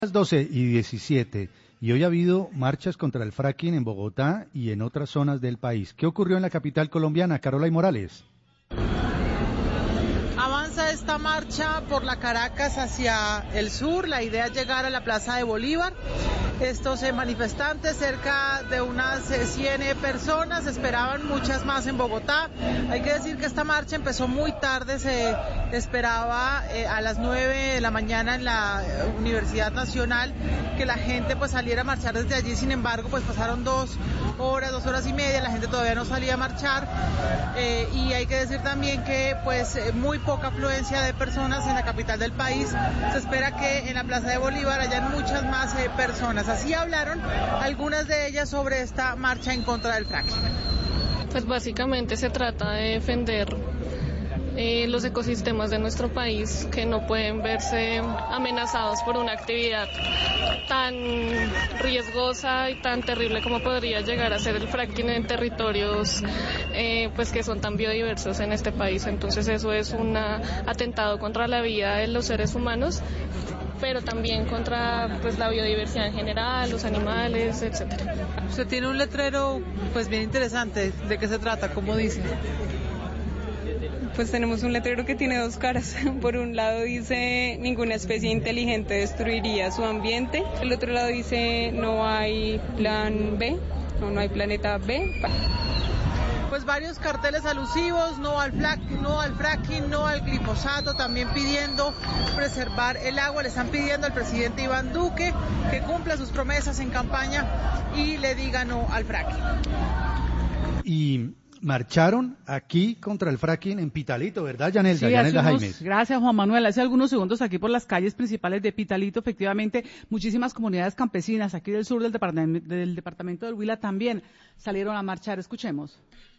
Las 12:17 y hoy ha habido marchas contra el fracking en Bogotá y en otras zonas del país. ¿Qué ocurrió en la capital colombiana, Carola Morales? Avanza esta marcha por la Caracas hacia el sur. La idea es llegar a la Plaza de Bolívar. Estos manifestantes, cerca de unas 100 personas, esperaban muchas más en Bogotá. Hay que decir que esta marcha empezó muy tarde, se esperaba a las 9 de la mañana en la Universidad Nacional que la gente pues saliera a marchar desde allí. Sin embargo, pues pasaron 2 horas y media, la gente todavía no salía a marchar, y hay que decir también que pues muy poca afluencia de personas en la capital del país. Se espera que en la Plaza de Bolívar hayan muchas más personas. Así hablaron algunas de ellas sobre esta marcha en contra del fracking. Pues básicamente se trata de defender los ecosistemas de nuestro país, que no pueden verse amenazados por una actividad tan riesgosa y tan terrible como podría llegar a ser el fracking en territorios pues que son tan biodiversos en este país. Entonces eso es un atentado contra la vida de los seres humanos, pero también contra pues la biodiversidad en general, los animales, etcétera. Usted tiene un letrero pues bien interesante. ¿De qué se trata? ¿Cómo dice? Pues tenemos un letrero que tiene 2 caras. Por un lado dice: ninguna especie inteligente destruiría su ambiente. El otro lado dice: no hay plan B, no hay planeta B. Pues varios carteles alusivos: no al fracking, no al glifosato, también pidiendo preservar el agua. Le están pidiendo al presidente Iván Duque que cumpla sus promesas en campaña y le diga no al fracking. Y marcharon aquí contra el fracking en Pitalito, ¿verdad, Yanelda? Sí, Yanelda Jaimes. Gracias, Juan Manuel. Hace algunos segundos aquí por las calles principales de Pitalito, efectivamente, muchísimas comunidades campesinas aquí del sur del departamento del Huila también salieron a marchar. Escuchemos.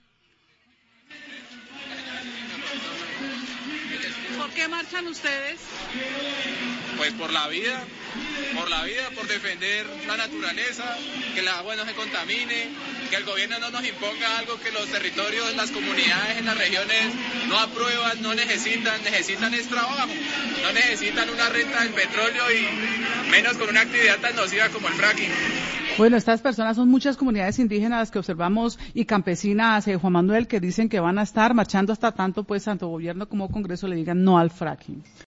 ¿Por qué marchan ustedes? Pues por la vida, por defender la naturaleza, que el agua no se contamine, que el gobierno no nos imponga algo que los territorios, las comunidades en las regiones no aprueban, no necesitan es trabajo, no necesitan una renta del petróleo y menos con una actividad tan nociva como el fracking. Bueno, estas personas son muchas comunidades indígenas las que observamos y campesinas, Juan Manuel, que dicen que van a estar marchando hasta tanto gobierno como Congreso le digan no al fracking.